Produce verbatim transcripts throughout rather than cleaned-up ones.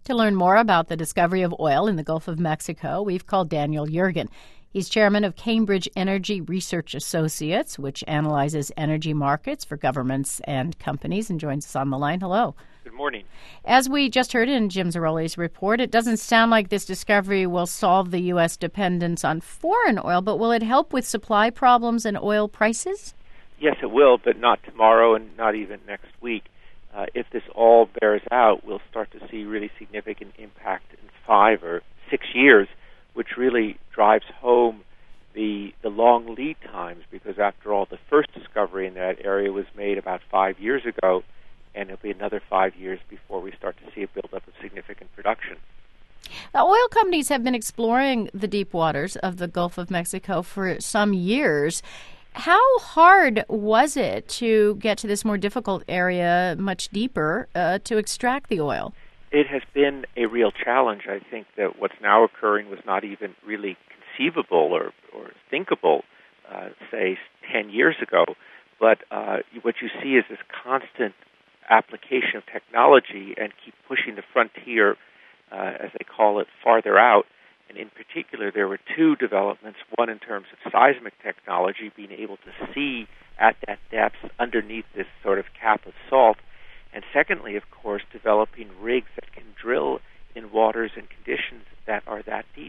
To learn more about the discovery of oil in the Gulf of Mexico, we've called Daniel Yergin. He's chairman of Cambridge Energy Research Associates, which analyzes energy markets for governments and companies, and joins us on the line. Hello. Good morning. As we just heard in Jim Zaroli's report, it doesn't sound like this discovery will solve the U S dependence on foreign oil, but will it help with supply problems and oil prices? Yes, it will, but not tomorrow and not even next week. Uh, if this all bears out, we'll start to see really significant impact in five or six years, which really drives home the the long lead times, because after all, the first discovery in that area was made about five years ago, and it'll be another five years before we start to see a buildup of significant production. The oil companies have been exploring the deep waters of the Gulf of Mexico for some years. How hard was it to get to this more difficult area, much deeper, uh, to extract the oil? It has been a real challenge. I think that what's now occurring was not even really conceivable or, or thinkable, uh, say, ten years ago. But uh, what you see is this constant application of technology and keep pushing the frontier, uh, as they call it, farther out. And in particular, there were two developments, one in terms of seismic technology, being able to see at that depth underneath this sort of cap of salt, and secondly, of course, developing rigs that can drill in waters and conditions that are that deep.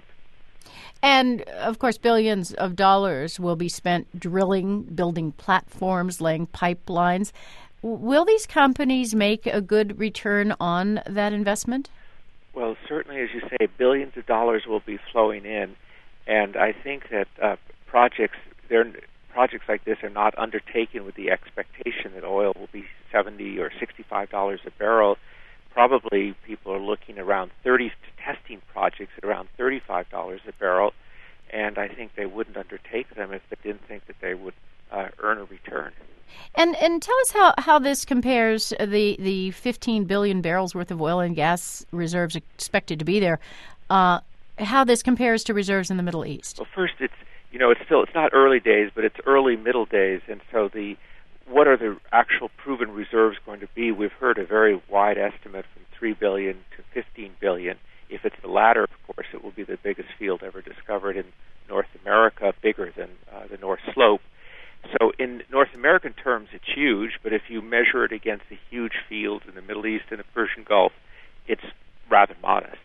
And, of course, billions of dollars will be spent drilling, building platforms, laying pipelines. Will these companies make a good return on that investment? Well, certainly, as you say, billions of dollars will be flowing in, and I think that uh, projects they're, projects like this are not undertaken with the expectation that oil will be seventy or sixty-five dollars a barrel. Probably people are looking around thirty testing projects at around thirty-five dollars a barrel, and I think they wouldn't undertake them if they didn't think that they would uh, earn a return. And and tell us how, how this compares, the the fifteen billion barrels worth of oil and gas reserves expected to be there, uh, how this compares to reserves in the Middle East. Well, first, it's you know it's still it's not early days, but it's early middle days, and so the what are the actual proven reserves going to be? We've heard a very wide estimate from three billion to fifteen billion. If it's the latter, of course, it will be the biggest field ever discovered in North America, bigger than uh, the North Slope. So in North American terms, it's huge, but if you measure it against the huge fields in the Middle East and the Persian Gulf, it's rather modest.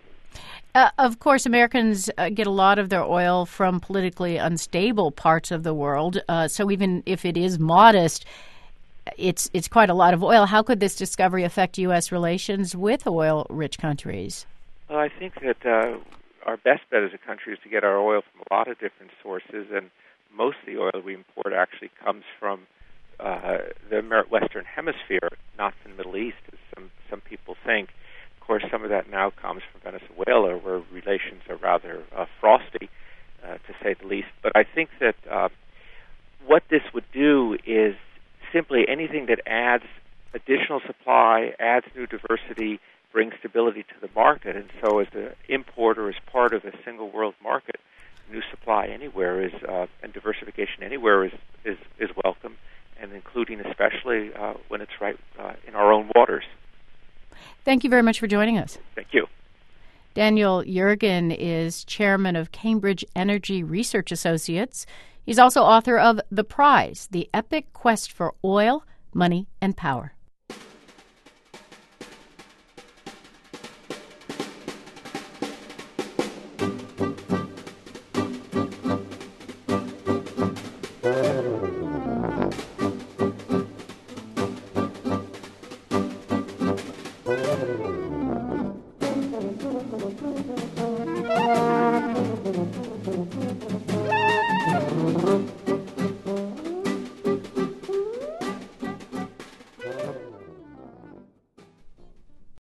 Uh, of course, Americans uh, get a lot of their oil from politically unstable parts of the world. Uh, so even if it is modest, it's it's quite a lot of oil. How could this discovery affect U S relations with oil-rich countries? Well, I think that uh, our best bet as a country is to get our oil from a lot of different sources, and most of the oil we import actually comes from uh, the Western Hemisphere, not from the Middle East, as some, some people think. Of course, some of that now comes from Venezuela, where relations are rather uh, frosty, uh, to say the least. But I think that uh, what this would do is simply anything that adds additional supply, adds new diversity, brings stability to the market. And so as the importer, as part of a single world market, new supply anywhere is uh, and diversification anywhere is, is, is welcome, and including especially uh, when it's right uh, in our own waters. Thank you very much for joining us. Thank you. Daniel Yergin is chairman of Cambridge Energy Research Associates. He's also author of The Prize, The Epic Quest for Oil, Money, and Power. Thank you.